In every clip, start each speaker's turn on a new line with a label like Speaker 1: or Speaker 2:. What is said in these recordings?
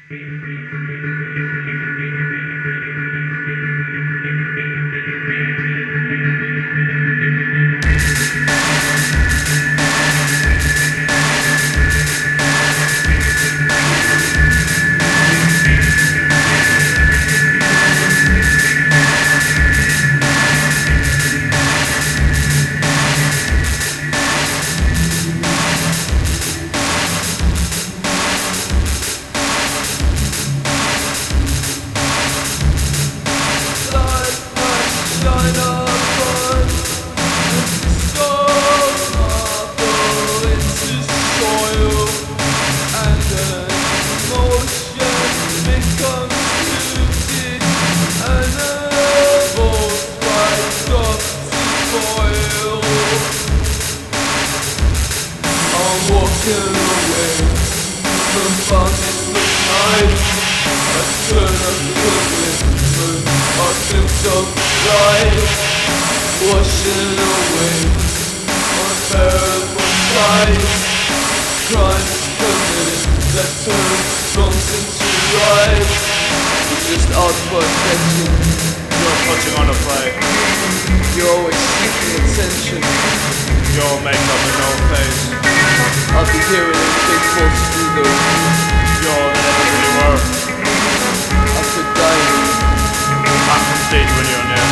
Speaker 1: Washing away unbearable sights, crimes committed that turn wrongs into right. You're just out for attention.
Speaker 2: You're touching on a play.
Speaker 1: You're always seeking attention.
Speaker 2: Your makeup and no face.
Speaker 1: I'll be hearing anything false through those.
Speaker 2: You're the never really were.
Speaker 1: After dying,
Speaker 2: I can stage when you're near.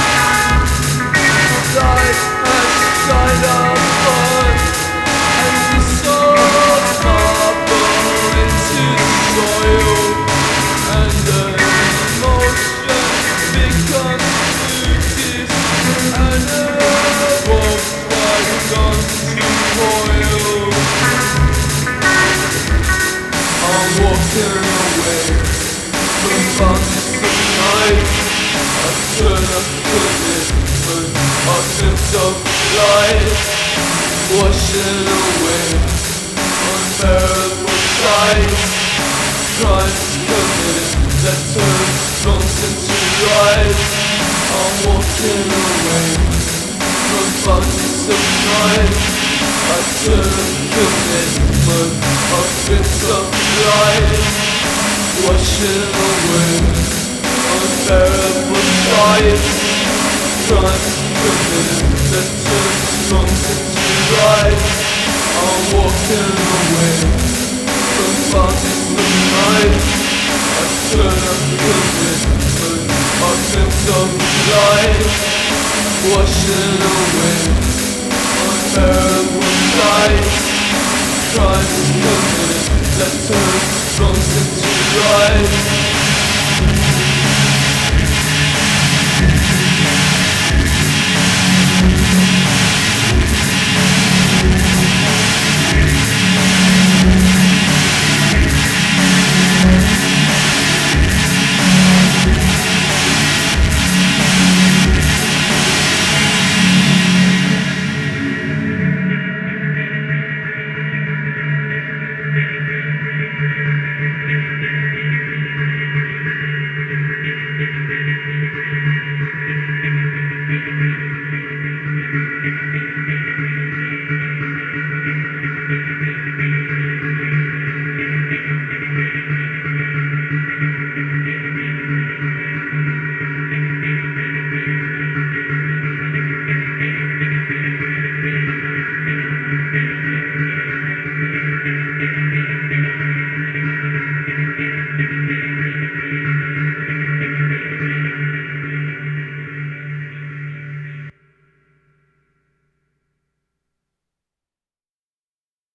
Speaker 1: life has died upon, and the soul marble into soil, and the emotion becomes mucus, and a wolf flies on to boil. I'm walking away from fountains of night. I turn up commitment, a glimpse of light, washing away unbearable sights, crimes committed that turn wrongs into right. I'm walking away from fountains of night. I turn up commitment, a glimpse of light, washing away unbearable sights, crimes committed that turn wrongs into right. I'm walking away from fountains of night. I turn up commitment, a glimpse of light, washing away unbearable sights, crimes committed that turn wrongs into right.